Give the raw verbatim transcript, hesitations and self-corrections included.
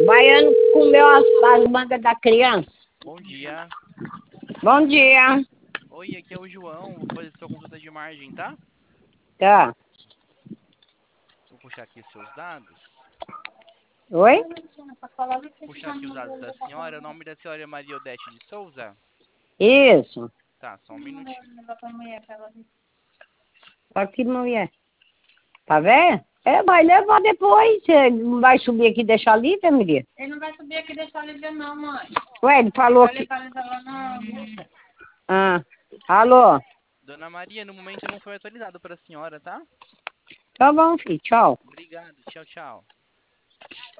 Baiano comeu as, as mangas da criança. Bom dia. Bom dia. Oi, aqui é o João. Vou fazer sua consulta de margem, tá? Tá. Vou puxar aqui os seus dados. Oi? Puxar aqui os dados da senhora. O nome da senhora é Maria Odete de Souza? Isso. Tá, só um minutinho. Aqui, mulher. Tá vendo? É, vai levar depois. Você não vai subir aqui e deixar ali, Maria? Ele não vai subir aqui e deixar ali ver não, mãe. Ué, ele falou Vai que... levar ele lá na moça. Ah, alô? Dona Maria, no momento não foi atualizado para a senhora, tá? Tá bom, filho. Tchau. Obrigado. Tchau, tchau.